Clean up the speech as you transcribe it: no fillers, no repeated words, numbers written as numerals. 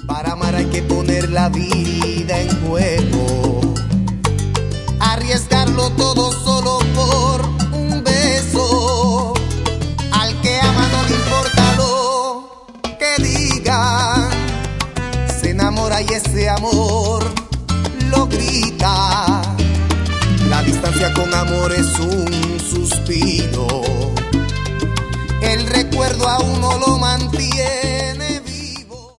Para amar hay que poner la vida en juego, arriesgarlo todo solo por un beso. Al que ama no le importa lo que digan, se enamora y ese amor lo grita. La distancia con amor es un suspiro, el recuerdo a uno lo mantiene